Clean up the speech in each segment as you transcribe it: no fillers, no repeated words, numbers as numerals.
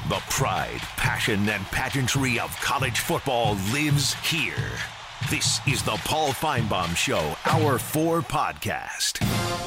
The pride, passion, and pageantry of college football lives here. This is the Paul Finebaum Show, Hour 4 podcast.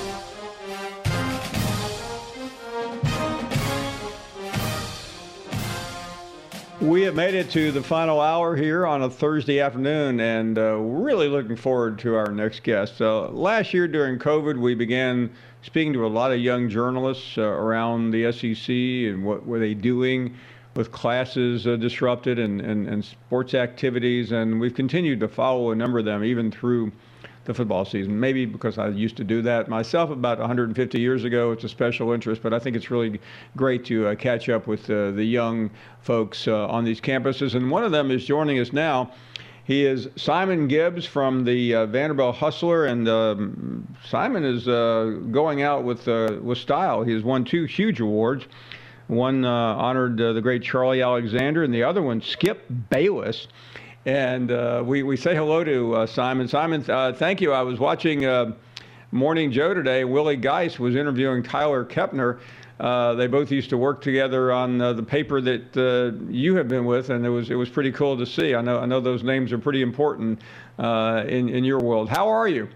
We have made it to the final hour here on a Thursday afternoon, and really looking forward to our next guest. Last year during COVID, we began speaking to a lot of young journalists around the SEC and what were they doing with classes disrupted and sports activities, and we've continued to follow a number of them even through the football season. Maybe because I used to do that myself about 150 years ago. It's a special interest, but I think it's really great to catch up with the young folks on these campuses. And one of them is joining us now. He is Simon Gibbs from the Vanderbilt Hustler, and Simon is going out with style. He has won 2 huge awards. One honored the great Charlie Alexander, and the other one Skip Bayless. And we say hello to Simon. Simon, thank you. I was watching Morning Joe today. Willie Geist was interviewing Tyler Kepner. They both used to work together on the paper that you have been with, and it was pretty cool to see. I know those names are pretty important in your world. How are you?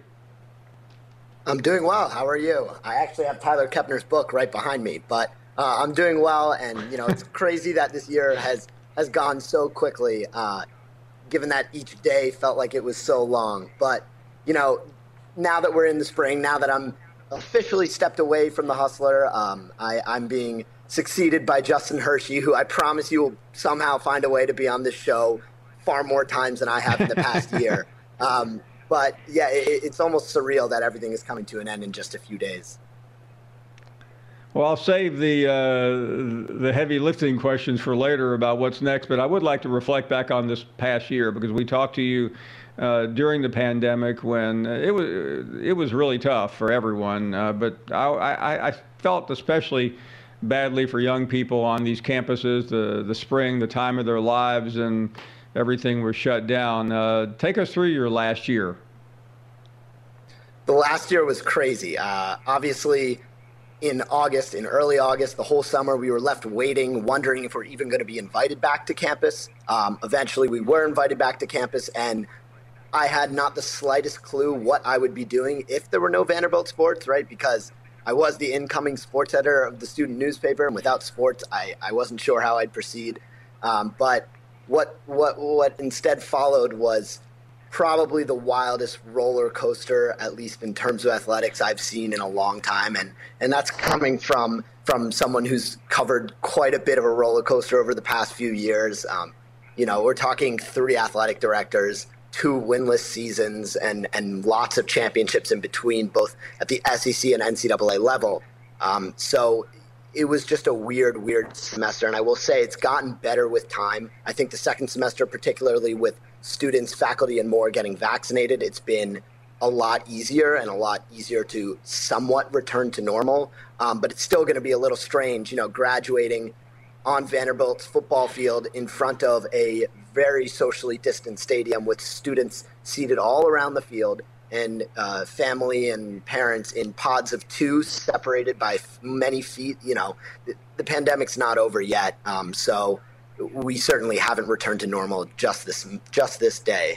I'm doing well. How are you? I actually have Tyler Kepner's book right behind me, but I'm doing well. And it's crazy that this year has gone so quickly. Given that each day felt like it was so long. But, now that we're in the spring, now that I'm officially stepped away from the Hustler, I'm being succeeded by Justin Hershey, who I promise you will somehow find a way to be on this show far more times than I have in the past year. But, yeah, it's almost surreal that everything is coming to an end in just a few days. Well, I'll save the heavy lifting questions for later about what's next, but I would like to reflect back on this past year because we talked to you during the pandemic when it was really tough for everyone. But I felt especially badly for young people on these campuses, the spring, the time of their lives, and everything was shut down. Take us through your last year. The last year was crazy. Obviously, in early August, the whole summer, we were left waiting, wondering if we're even going to be invited back to campus. Eventually, we were invited back to campus, and I had not the slightest clue what I would be doing if there were no Vanderbilt sports, right? Because I was the incoming sports editor of the student newspaper, and without sports, I wasn't sure how I'd proceed. But what instead followed was probably the wildest roller coaster, at least in terms of athletics, I've seen in a long time. And that's coming from someone who's covered quite a bit of a roller coaster over the past few years. We're talking 3 athletic directors, 2 winless seasons, and lots of championships in between, both at the SEC and NCAA level. So it was just a weird semester. And I will say it's gotten better with time. I think the second semester, particularly with students, faculty, and more getting vaccinated, it's been a lot easier to somewhat return to normal. But it's still going to be a little strange, graduating on Vanderbilt's football field in front of a very socially distant stadium with students seated all around the field and family and parents in pods of 2 separated by many feet. The pandemic's not over yet. So we certainly haven't returned to normal just this day.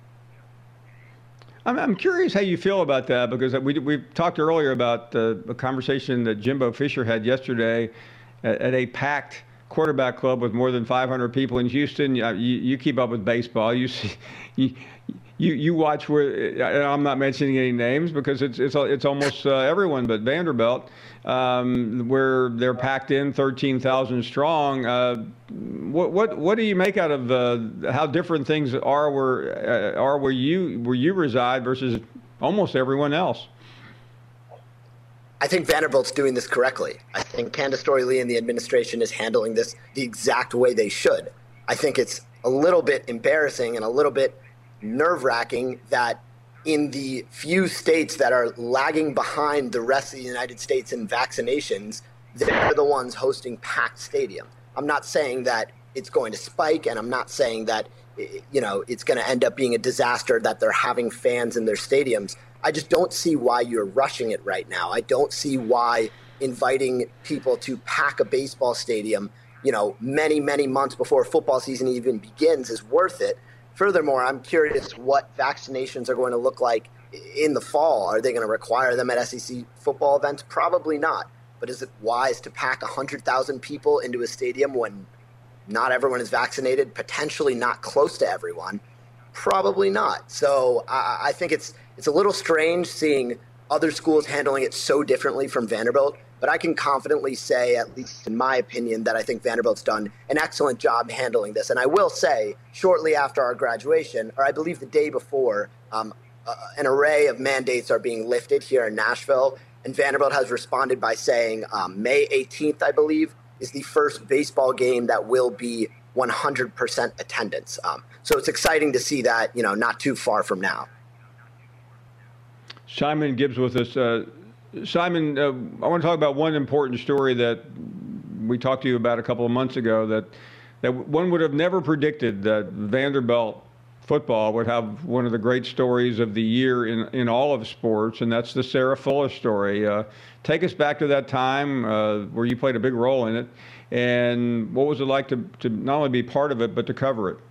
I'm curious how you feel about that, because we talked earlier about a conversation that Jimbo Fisher had yesterday at a packed quarterback club with more than 500 people in Houston. You keep up with baseball. You see, you watch where, I'm not mentioning any names because it's almost everyone but Vanderbilt, where they're packed in 13,000 strong. What do you make out of how different things are where you reside versus almost everyone else? I think Vanderbilt's doing this correctly. I think Candace Storey-Lee and the administration is handling this the exact way they should. I think it's a little bit embarrassing and a little bit nerve-wracking that in the few states that are lagging behind the rest of the United States in vaccinations, they're the ones hosting packed stadiums. I'm not saying that it's going to spike, and I'm not saying that it's going to end up being a disaster that they're having fans in their stadiums. I just don't see why you're rushing it right now. I don't see why inviting people to pack a baseball stadium, many, many months before football season even begins is worth it. Furthermore, I'm curious what vaccinations are going to look like in the fall. Are they going to require them at SEC football events? Probably not. But is it wise to pack 100,000 people into a stadium when not everyone is vaccinated, potentially not close to everyone? Probably not. So I think it's a little strange seeing other schools handling it so differently from Vanderbilt. But I can confidently say, at least in my opinion, that I think Vanderbilt's done an excellent job handling this. And I will say, shortly after our graduation, or I believe the day before, an array of mandates are being lifted here in Nashville. And Vanderbilt has responded by saying May 18th, I believe, is the first baseball game that will be 100% attendance. So it's exciting to see that, not too far from now. Simon Gibbs with us. Simon, I want to talk about one important story that we talked to you about a couple of months ago that one would have never predicted that Vanderbilt football would have one of the great stories of the year in all of sports, and that's the Sarah Fuller story. Take us back to that time where you played a big role in it, and what was it like to not only be part of it, but to cover it?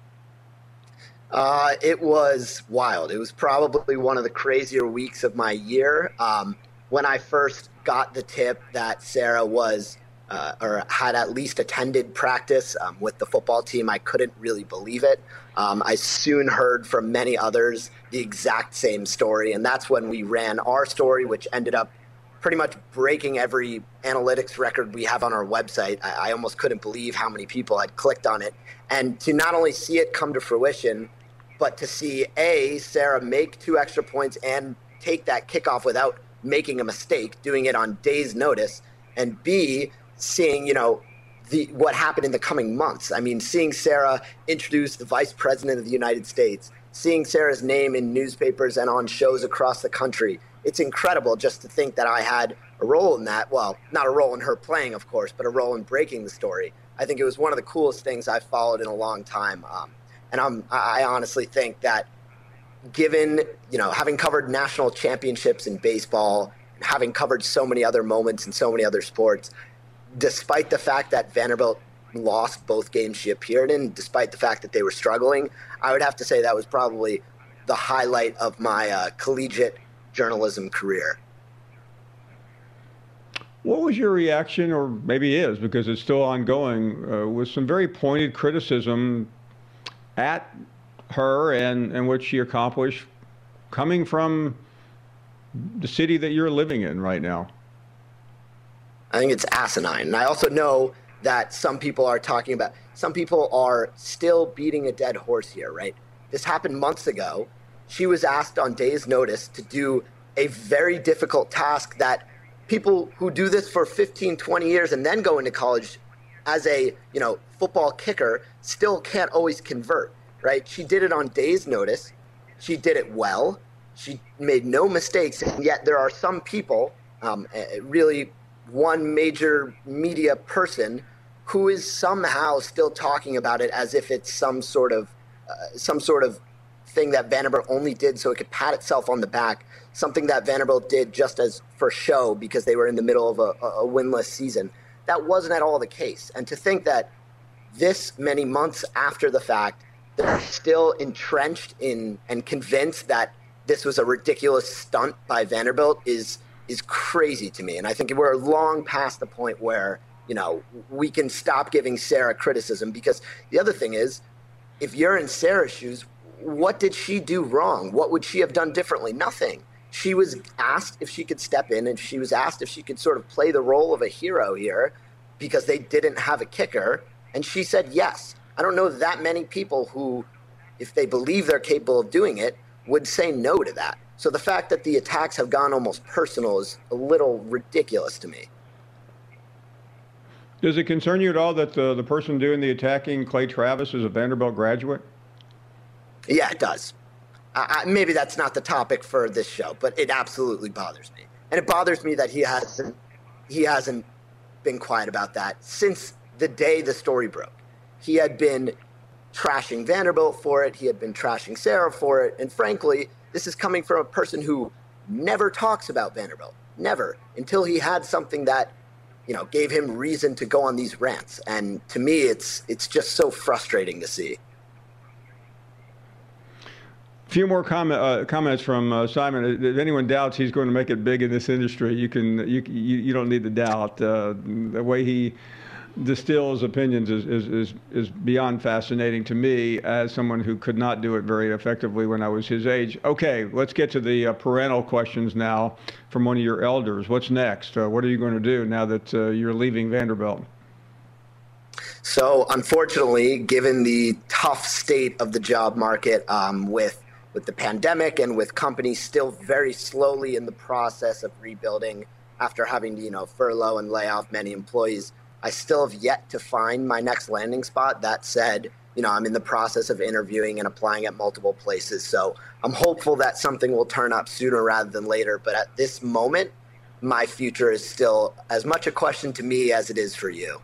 It was wild. It was probably one of the crazier weeks of my year. When I first got the tip that Sarah was or had at least attended practice with the football team, I couldn't really believe it. I soon heard from many others the exact same story, and that's when we ran our story, which ended up pretty much breaking every analytics record we have on our website. I almost couldn't believe how many people had clicked on it. And to not only see it come to fruition, but to see Sarah make 2 extra points and take that kickoff without making a mistake, doing it on days' notice, and B, seeing, what happened in the coming months. I mean, seeing Sarah introduce the Vice President of the United States, seeing Sarah's name in newspapers and on shows across the country. It's incredible just to think that I had a role in that. Well, not a role in her playing, of course, but a role in breaking the story. I think it was one of the coolest things I've followed in a long time. And I honestly think that given, having covered national championships in baseball, having covered so many other moments in so many other sports, despite the fact that Vanderbilt lost both games she appeared in, despite the fact that they were struggling, I would have to say that was probably the highlight of my collegiate journalism career. What was your reaction, or maybe is, because it's still ongoing, with some very pointed criticism at her and what she accomplished coming from the city that you're living in right now? I think it's asinine. And I also know that some people are still beating a dead horse here, right? This happened months ago. She was asked on days' notice to do a very difficult task that people who do this for 15, 20 years and then go into college as a, football kicker still can't always convert, right? She did it on days' notice. She did it well. She made no mistakes, and yet there are some people, really one major media person, who is somehow still talking about it as if it's some sort of thing that Vanderbilt only did so it could pat itself on the back, something that Vanderbilt did just as for show because they were in the middle of a winless season. That wasn't at all the case. And to think that this many months after the fact, they're still entrenched in and convinced that this was a ridiculous stunt by Vanderbilt is crazy to me. And I think we're long past the point where, we can stop giving Sarah criticism, because the other thing is, if you're in Sarah's shoes, what did she do wrong? What would she have done differently? Nothing. She was asked if she could step in, and she was asked if she could sort of play the role of a hero here because they didn't have a kicker. And she said yes. I don't know that many people who, if they believe they're capable of doing it, would say no to that. So the fact that the attacks have gone almost personal is a little ridiculous to me. Does it concern you at all that the person doing the attacking, Clay Travis, is a Vanderbilt graduate? Yeah, it does. Maybe that's not the topic for this show, but it absolutely bothers me. And it bothers me that he hasn't been quiet about that since the day the story broke. He had been trashing Vanderbilt for it. He had been trashing Sarah for it. And frankly, this is coming from a person who never talks about Vanderbilt. Never. Until he had something that gave him reason to go on these rants. And to me, it's just so frustrating to see. A few more comments from Simon. If anyone doubts he's going to make it big in this industry, you don't need to doubt. The way he distills opinions is beyond fascinating to me as someone who could not do it very effectively when I was his age. Okay, let's get to the parental questions now from one of your elders. What's next? What are you going to do now that you're leaving Vanderbilt? So unfortunately, given the tough state of the job market with the pandemic and with companies still very slowly in the process of rebuilding after having to, furlough and lay off many employees, I still have yet to find my next landing spot. That said, I'm in the process of interviewing and applying at multiple places. So I'm hopeful that something will turn up sooner rather than later. But at this moment, my future is still as much a question to me as it is for you.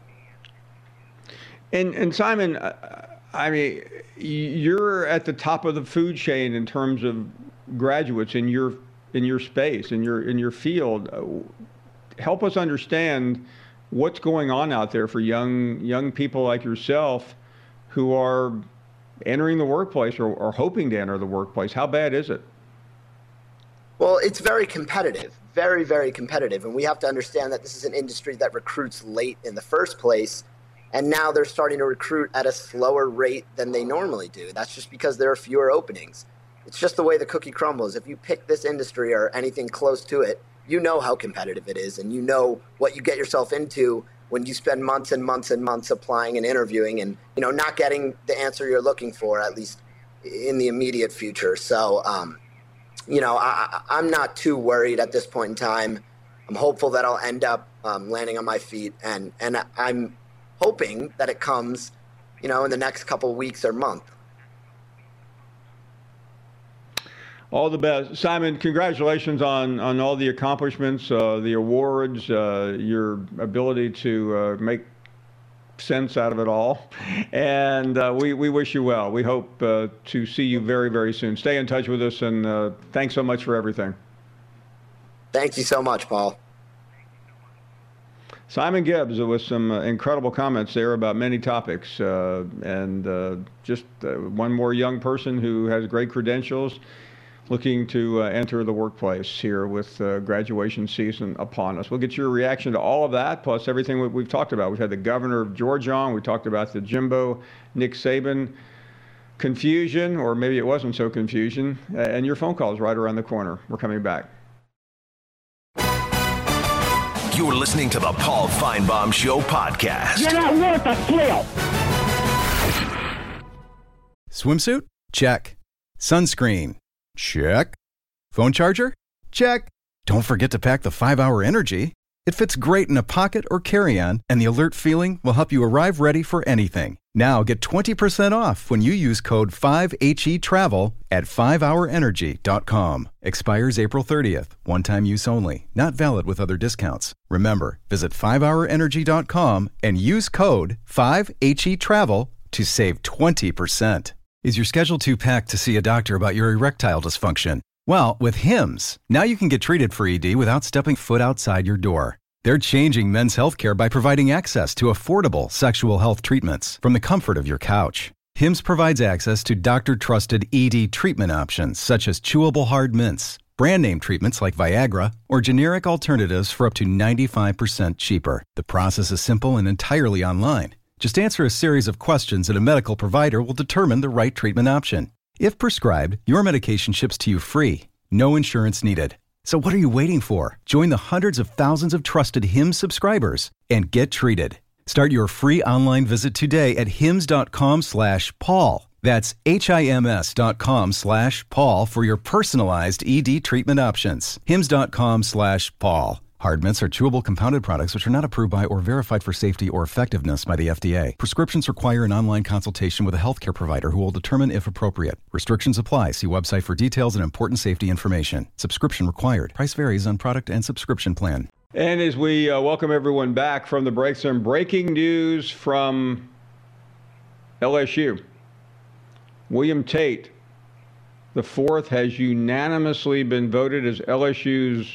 And Simon, I mean, you're at the top of the food chain in terms of graduates in your space, in your field. Help us understand what's going on out there for young people like yourself who are entering the workplace or hoping to enter the workplace. How bad is it? Well, it's very competitive, very, very competitive. And we have to understand that this is an industry that recruits late in the first place. And now they're starting to recruit at a slower rate than they normally do. That's just because there are fewer openings. It's just the way the cookie crumbles. If you pick this industry or anything close to it, you know how competitive it is, and you know what you get yourself into when you spend months and months and months applying and interviewing and, not getting the answer you're looking for, at least in the immediate future. So, I'm not too worried at this point in time. I'm hopeful that I'll end up landing on my feet, and I'm hoping that it comes, in the next couple of weeks or month. All the best. Simon, congratulations on all the accomplishments, the awards, your ability to make sense out of it all. And we wish you well. We hope to see you very, very soon. Stay in touch with us, and thanks so much for everything. Thank you so much, Paul. Simon Gibbs with some incredible comments there about many topics, and just one more young person who has great credentials looking to enter the workplace here with graduation season upon us. We'll get your reaction to all of that, plus everything we've talked about. We've had the governor of Georgia on. We talked about the Jimbo, Nick Saban confusion, or maybe it wasn't so confusion, and your phone call is right around the corner. We're coming back. You're listening to the Paul Finebaum Show podcast. You're not worth a flip. Swimsuit? Check. Sunscreen? Check. Phone charger? Check. Don't forget to pack the 5-Hour Energy. It fits great in a pocket or carry-on, and the alert feeling will help you arrive ready for anything. Now get 20% off when you use code 5HETRAVEL at 5hourenergy.com. Expires April 30th. One-time use only. Not valid with other discounts. Remember, visit 5hourenergy.com and use code 5HETRAVEL to save 20%. Is your schedule too packed to see a doctor about your erectile dysfunction? Well, with Hims, now you can get treated for ED without stepping foot outside your door. They're changing men's healthcare by providing access to affordable sexual health treatments from the comfort of your couch. Hims provides access to doctor-trusted ED treatment options such as chewable hard mints, brand name treatments like Viagra, or generic alternatives for up to 95% cheaper. The process is simple and entirely online. Just answer a series of questions and a medical provider will determine the right treatment option. If prescribed, your medication ships to you free. No insurance needed. So what are you waiting for? Join the hundreds of thousands of trusted Hims subscribers and get treated. Start your free online visit today at hims.com/Paul. That's HIMS.com/Paul for your personalized ED treatment options. hims.com/Paul. Hard mints are chewable compounded products which are not approved by or verified for safety or effectiveness by the FDA. Prescriptions require an online consultation with a healthcare provider who will determine if appropriate. Restrictions apply. See website for details and important safety information. Subscription required. Price varies on product and subscription plan. And as we welcome everyone back from the break, some breaking news from LSU. William Tate, the fourth, has unanimously been voted as LSU's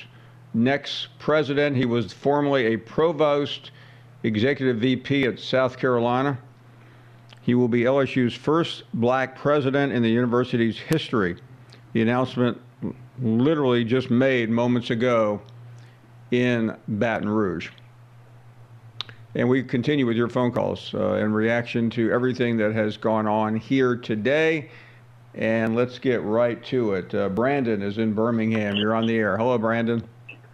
next president. He was formerly a provost, executive VP at South Carolina. He will be LSU's first black president in the university's history. The announcement literally just made moments ago in Baton Rouge. And we continue with your phone calls in reaction to everything that has gone on here today. And let's get right to it. Brandon is in Birmingham. You're on the air. Hello, Brandon.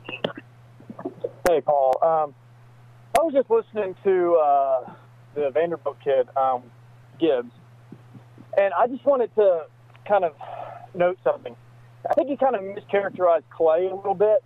Hey, Paul. I was just listening to the Vanderbilt kid, Gibbs, and I just wanted to kind of note something. I think he kind of mischaracterized Clay a little bit.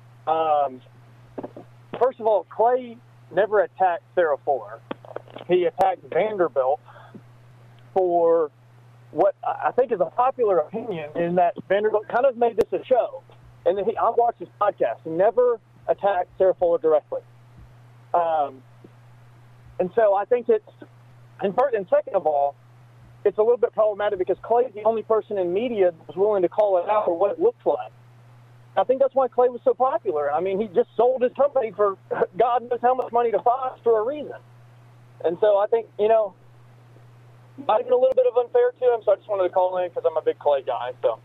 First of all, Clay never attacked Sarah Fuller. He attacked Vanderbilt for what I think is a popular opinion, in that Vanderbilt kind of made this a show. And then I watched his podcast. He never attacked Sarah Fuller directly. And so I think it's, and second of all, it's a little bit problematic because Clay's the only person in media that was willing to call it out for what it looks like. I think that's why Clay was so popular. I mean, he just sold his company for God knows how much money to Fox for a reason. And so I think, might have been a little bit of unfair to him, so I just wanted to call in because I'm a big Clay guy. So.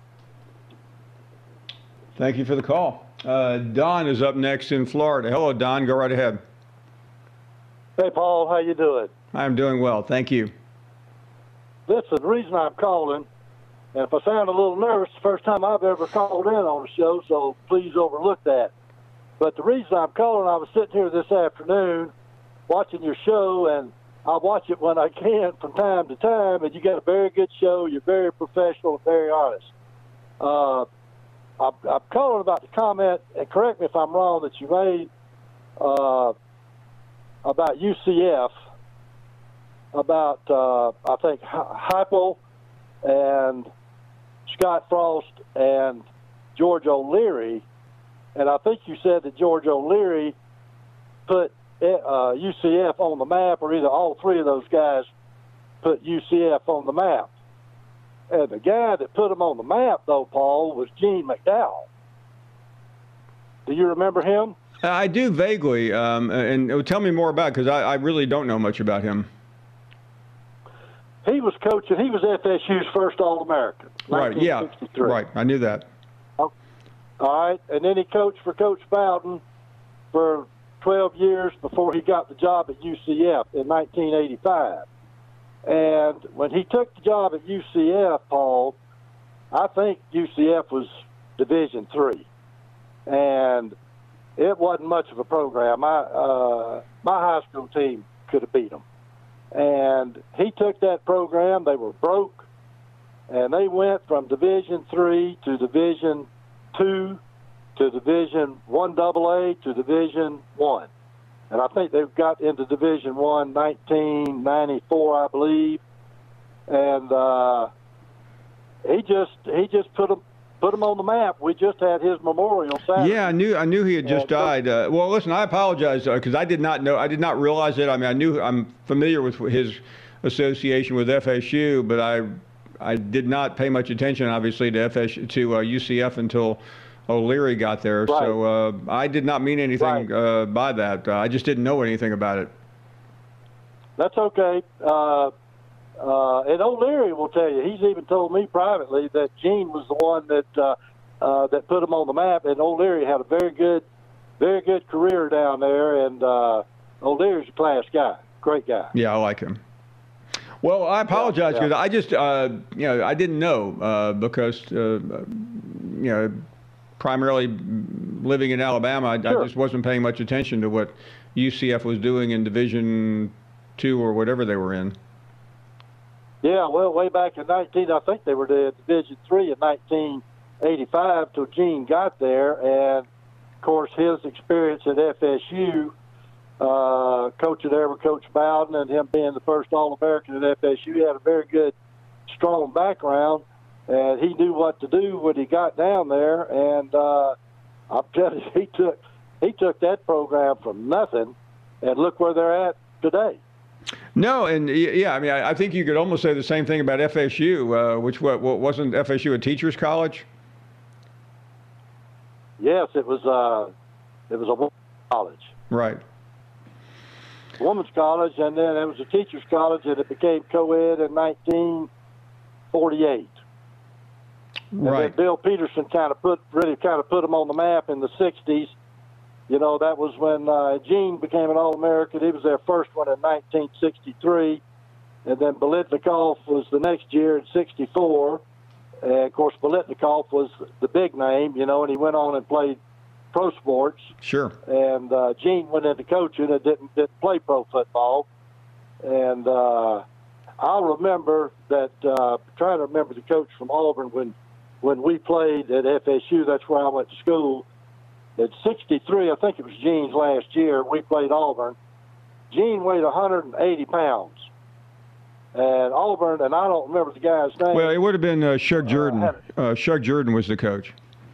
Thank you for the call. Don is up next in Florida. Hello, Don. Go right ahead. Hey, Paul. How you doing? I'm doing well. Thank you. Listen, the reason I'm calling, and if I sound a little nervous, the first time I've ever called in on a show, so please overlook that. But the reason I'm calling, I was sitting here this afternoon watching your show, and I watch it when I can from time to time, and you got a very good show. You're very professional and very honest. I'm calling about the comment, and correct me if I'm wrong, that you made about UCF, about, I think, Heupel and Scott Frost and George O'Leary. And I think you said that George O'Leary put UCF on the map, or either all three of those guys put UCF on the map. And the guy that put them on the map, though, Paul, was Gene McDowell. Do you remember him? I do vaguely, and tell me more about it, because I really don't know much about him. He was coaching. He was FSU's first All-American. Right, yeah, right. I knew that. All right, and then he coached for Coach Bowden for 12 years before he got the job at UCF in 1985. And when he took the job at UCF, Paul, I think UCF was Division III. And it wasn't much of a program. My high school team could have beat them. And he took that program. They were broke. And they went from Division III to Division II to Division I AA to Division I. And I think they got into Division I 1994, I believe. And he just put them on the map. We just had his memorial Saturday. Yeah, I knew he had just died. Well, listen, I apologize because I did not realize it. I mean, I'm familiar with his association with FSU, but I did not pay much attention, obviously, to UCF until O'Leary got there. Right. So I did not mean anything by that. I just didn't know anything about it. That's okay. And O'Leary will tell you, he's even told me privately that Gene was the one that put him on the map, and O'Leary had a very good career down there, and O'Leary's a class guy, great guy. Yeah, I like him. Well, I apologize because I just, I didn't know because, primarily living in Alabama, I just wasn't paying much attention to what UCF was doing in Division II or whatever they were in. Yeah, well, way back in I think they were in Division III in 1985 till Gene got there. And, of course, his experience at FSU, coaching there with Coach Bowden and him being the first All-American at FSU, he had a very good, strong background. And he knew what to do when he got down there. And I'm telling you, he took that program from nothing, and look where they're at today. No, and yeah, I mean, I think you could almost say the same thing about FSU, which wasn't FSU a teacher's college? Yes, it was a women's college. Right. Women's college, and then it was a teacher's college, and it became co-ed in 1948. Right. And then Bill Peterson kind of put them on the map in the 60s. You know, that was when Gene became an All-American. He was their first one in 1963. And then Biletnikoff was the next year in 64. And, of course, Biletnikoff was the big name, you know, and he went on and played pro sports. Sure. And Gene went into coaching and didn't play pro football. And I remember that, trying to remember the coach from Auburn when we played at FSU. That's where I went to school. At 63, I think it was Gene's last year, we played Auburn. Gene weighed 180 pounds. And Auburn, and I don't remember the guy's name. Well, it would have been Shug Jordan. Shug Jordan was the coach.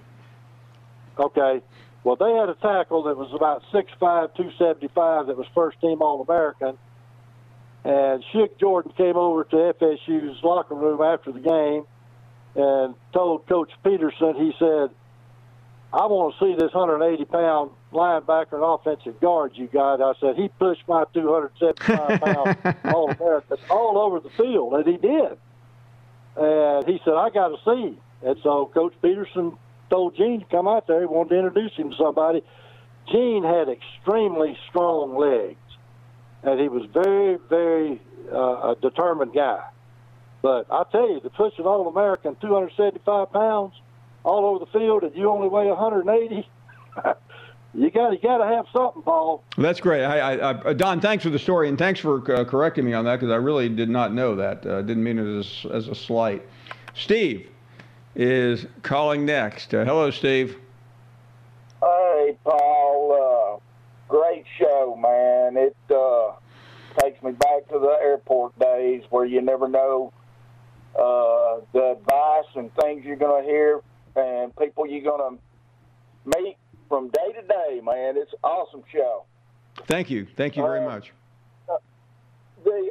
Okay. Well, they had a tackle that was about 6'5", 275 that was first-team All-American. And Shug Jordan came over to FSU's locker room after the game and told Coach Peterson, he said, I want to see this 180-pound linebacker and offensive guard you got. I said, he pushed my 275-pound All-American all over the field, and he did. And he said, I got to see him. And so Coach Peterson told Gene to come out there. He wanted to introduce him to somebody. Gene had extremely strong legs, and he was very, very a determined guy. But I tell you, to push an All-American 275 pounds all over the field, and you only weigh 180, you got to have something, Paul. That's great. Don, thanks for the story, and thanks for correcting me on that, because I really did not know that. Didn't mean it as a slight. Steve is calling next. Hello, Steve. Hey, Paul. Great show, man. It takes me back to the airport days where you never know the advice and things you're going to hear and people you're going to meet from day to day, man. It's an awesome show. Thank you. Thank you very much. The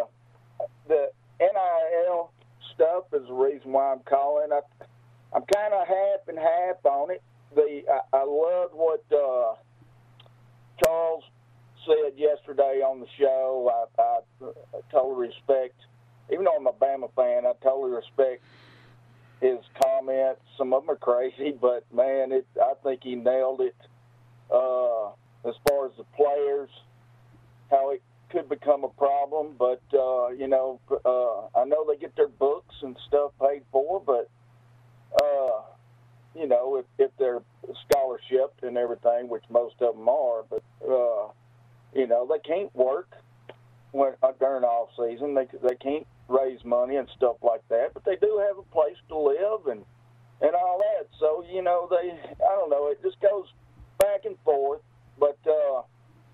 NIL stuff is the reason why I'm calling. I'm kind of half and half on it. I loved what Charles said yesterday on the show. I totally respect, even though I'm a Bama fan, I totally respect his comments. Some of them are crazy, but, man, I think he nailed it as far as the players, how it could become a problem. But, I know they get their books and stuff paid for, but, if they're scholarshiped and everything, which most of them are, but, they can't work during off season. They can't raise money and stuff like that, but they do have a place to live and all that. So, I don't know, it just goes back and forth. But the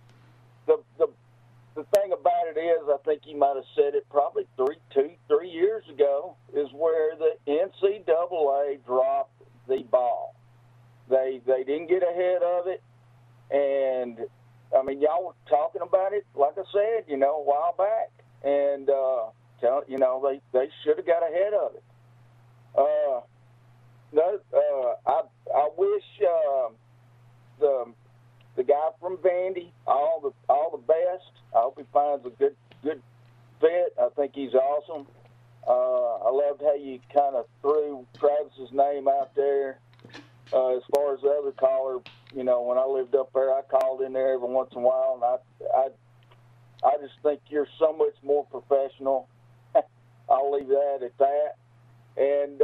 thing about it is, I think you might have said it probably 3 years ago, is where the NCAA dropped the ball. They didn't get ahead of it, and I mean, y'all were talking about it, like I said, a while back, and they should have got ahead of it. I wish the guy from Vandy all the best. I hope he finds a good fit. I think he's awesome. I loved how you kind of threw Travis's name out there. As far as the other caller, when I lived up there, I called in there every once in a while, and I just think you're so much more professional. I'll leave that at that. And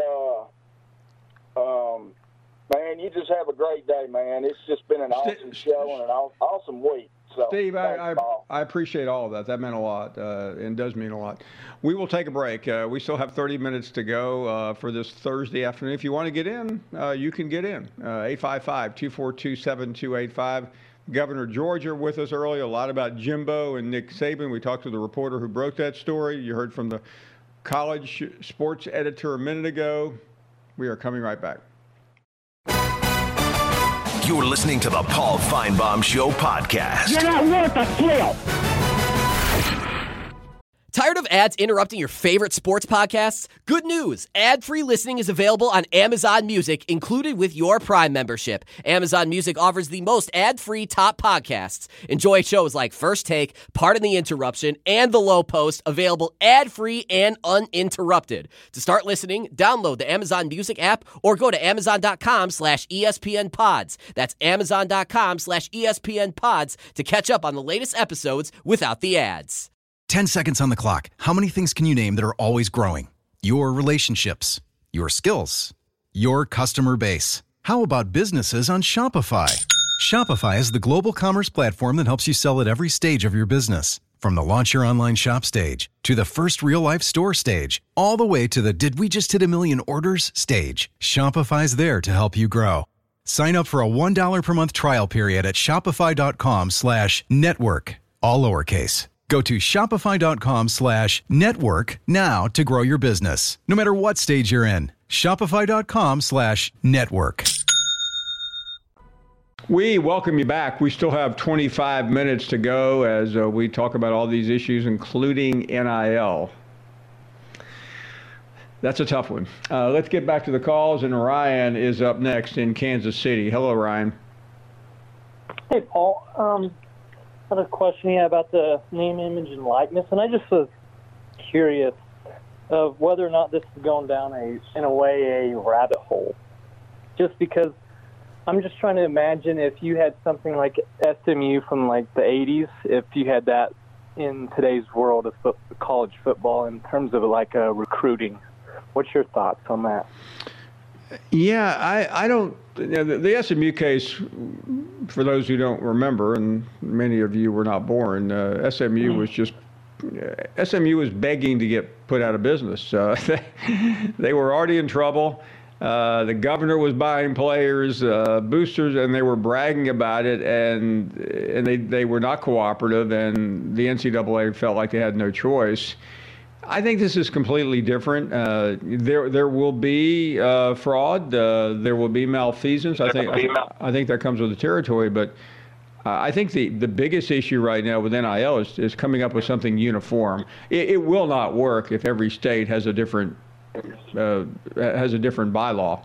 man, you just have a great day, man. It's just been an awesome show and an awesome week. So, Steve, I appreciate all of that. That meant a lot and does mean a lot. We will take a break. We still have 30 minutes to go for this Thursday afternoon. If you want to get in, you can get in. 855-242-7285. Governor Georgia with us earlier. A lot about Jimbo and Nick Saban. We talked to the reporter who broke that story. You heard from the college sports editor a minute ago. We are coming right back. You're listening to the Paul Feinbaum Show podcast. You're not worth a flip. Tired of ads interrupting your favorite sports podcasts? Good news! Ad-free listening is available on Amazon Music, included with your Prime membership. Amazon Music offers the most ad-free top podcasts. Enjoy shows like First Take, Pardon the Interruption, and The Low Post, available ad-free and uninterrupted. To start listening, download the Amazon Music app or go to amazon.com/ESPN Pods. That's amazon.com/ESPN Pods to catch up on the latest episodes without the ads. 10 seconds on the clock. How many things can you name that are always growing? Your relationships, your skills, your customer base. How about businesses on Shopify? Shopify is the global commerce platform that helps you sell at every stage of your business. From the launch your online shop stage, to the first real-life store stage, all the way to the did we just hit a million orders stage. Shopify's there to help you grow. Sign up for a $1 per month trial period at shopify.com/network, all lowercase. Go to shopify.com/network now to grow your business, no matter what stage you're in. Shopify.com/network. We welcome you back. We still have 25 minutes to go as we talk about all these issues, including NIL. That's a tough one. Let's get back to the calls, and Ryan is up next in Kansas City. Hello, Ryan. Hey, Paul. I had a question about the name, image, and likeness, and I just was curious of whether or not this is going down a rabbit hole. Just because I'm just trying to imagine if you had something like SMU from like the 80s, if you had that in today's world of college football in terms of like recruiting. What's your thoughts on that? Yeah, I don't. The SMU case, for those who don't remember, and many of you were not born, SMU was just SMU was begging to get put out of business. They were already in trouble. The governor was buying players, boosters, and they were bragging about it, and they were not cooperative, and the NCAA felt like they had no choice. I think this is completely different. There will be fraud. There will be malfeasance. I think that comes with the territory. But I think the biggest issue right now with NIL is coming up with something uniform. It will not work if every state has a different bylaw.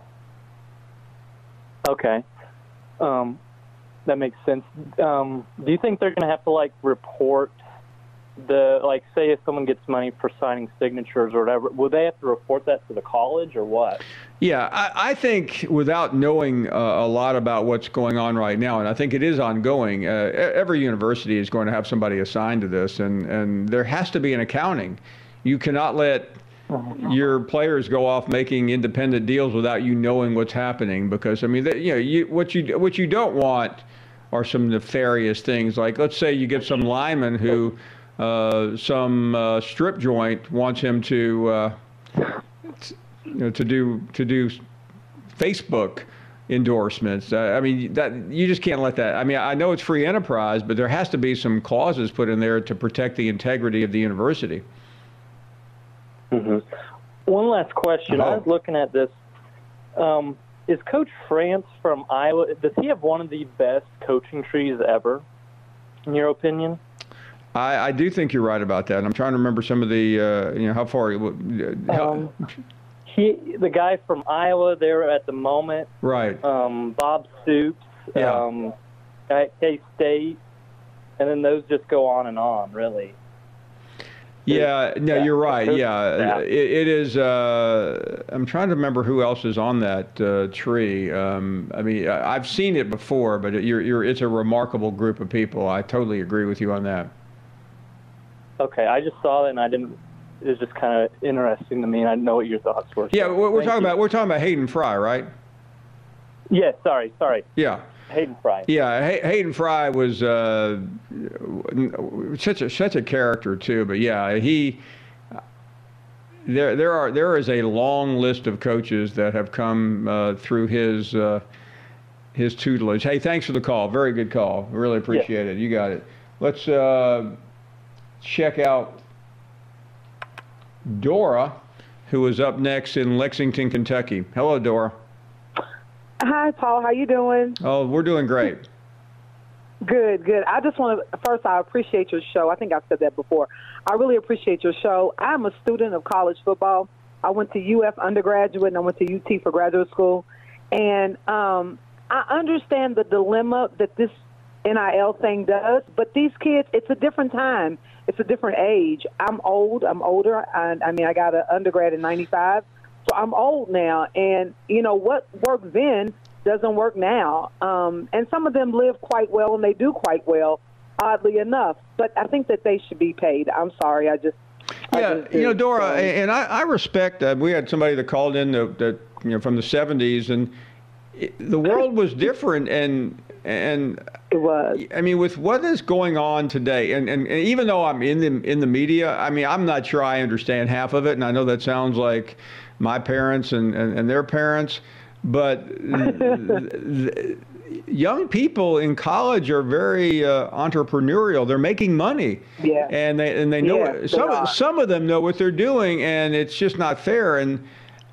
Okay, that makes sense. Do you think they're going to have to report? Say if someone gets money for signing signatures or whatever, will they have to report that to the college or what? Yeah, I think without knowing a lot about what's going on right now, and I think it is ongoing, every university is going to have somebody assigned to this, and there has to be an accounting. You cannot let your players go off making independent deals without you knowing what's happening, because, I mean, what you don't want are some nefarious things. Like, let's say you get some lineman who some strip joint wants him to do Facebook endorsements. I mean, that you just can't let that. I mean, I know it's free enterprise, but there has to be some clauses put in there to protect the integrity of the university. Mm-hmm. One last question. I was looking at this. Is Coach France from Iowa? Does he have one of the best coaching trees ever, in your opinion? I do think you're right about that. I'm trying to remember some of the, how far. The guy from Iowa there at the moment. Right. Bob Stoops. Yeah. At K-State. And then those just go on, really. Yeah, no, you're right. Yeah, it is. I'm trying to remember who else is on that tree. I mean, I've seen it before, but it's a remarkable group of people. I totally agree with you on that. Okay, I just saw it and I didn't. It was just kind of interesting to me, and I didn't know what your thoughts were. Yeah, we're talking about Hayden Fry, right? Yeah, sorry. Yeah. Hayden Fry. Yeah, Hayden Fry was such a character too. But yeah, there is a long list of coaches that have come through his tutelage. Hey, thanks for the call. Very good call. Really appreciate it. You got it. Let's check out Dora, who is up next in Lexington, Kentucky. Hello, Dora. Hi, Paul. How you doing? Oh, we're doing great. Good. I just want to, first, I appreciate your show. I think I've said that before. I really appreciate your show. I'm a student of college football. I went to UF undergraduate, and I went to UT for graduate school. And I understand the dilemma that this NIL thing does, but these kids, it's a different time. It's a different age. I'm older. I mean, I got an undergrad in 95, so I'm old now. And, you know, what worked then doesn't work now. And some of them live quite well, and they do quite well, oddly enough. But I think that they should be paid. I'm sorry. You know, Dora, and I respect that. We had somebody that called in that you know, from the 70s, and the world was different, and it was. I mean, with what is going on today, and even though I'm in the media, I mean, I'm not sure I understand half of it, and I know that sounds like my parents and their parents, but young people in college are very entrepreneurial. They're making money, and they know some of them know what they're doing, and it's just not fair. And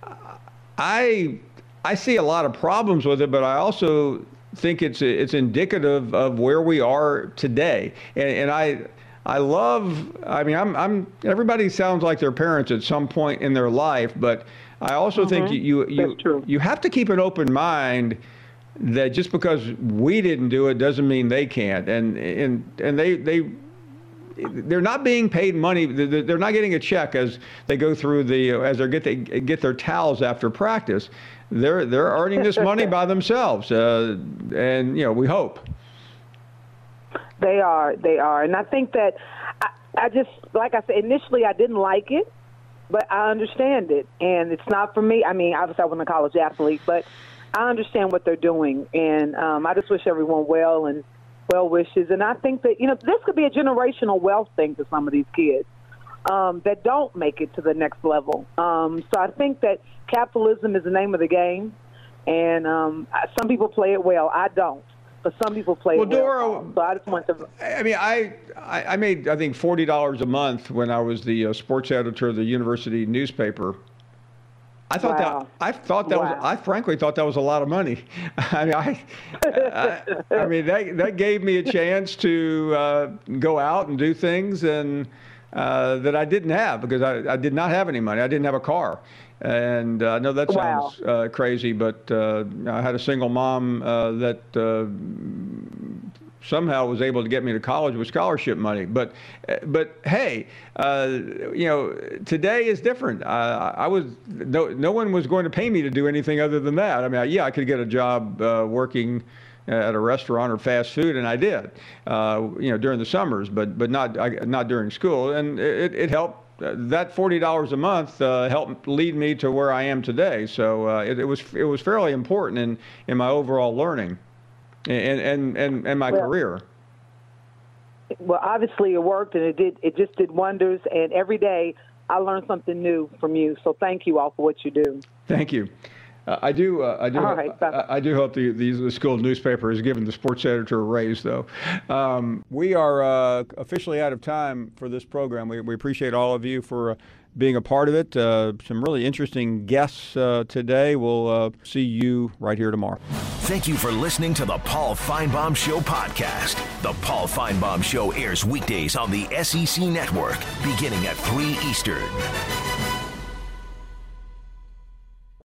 I see a lot of problems with it, but I also think it's indicative of where we are today. And I love. I mean, I'm everybody sounds like their parents at some point in their life, but I also think you have to keep an open mind that just because we didn't do it doesn't mean they can't. And they're not being paid money. They're not getting a check as they go through as they get their towels after practice. They're earning this money by themselves, and you know, we hope. They are, and I think that I just, like I said, initially I didn't like it, but I understand it, and it's not for me. I mean, obviously I wasn't a college athlete, but I understand what they're doing, and I just wish everyone well and well wishes. And I think that, you know, this could be a generational wealth thing for some of these kids that don't make it to the next level. So I think that capitalism is the name of the game, and some people play it well. I don't. But some people play it Dora, well. So I just want to. I mean, I made, I think, $40 a month when I was the sports editor of the university newspaper. I frankly thought that was a lot of money. I mean, that gave me a chance to go out and do things and that I didn't have because I did not have any money. I didn't have a car. And I know that sounds crazy, but I had a single mom that somehow was able to get me to college with scholarship money. But hey, you know, today is different. No one was going to pay me to do anything other than that. I mean, I could get a job working at a restaurant or fast food, and I did, you know, during the summers, but not during school, and it helped. That $40 a month helped lead me to where I am today. So it was fairly important in my overall learning and my career. Well, obviously it worked, and it just did wonders. And every day I learn something new from you. So thank you all for what you do. Thank you. I do hope the school newspaper has given the sports editor a raise, though. We are officially out of time for this program. We appreciate all of you for being a part of it. Some really interesting guests today. We'll see you right here tomorrow. Thank you for listening to the Paul Finebaum Show podcast. The Paul Finebaum Show airs weekdays on the SEC Network, beginning at 3 Eastern.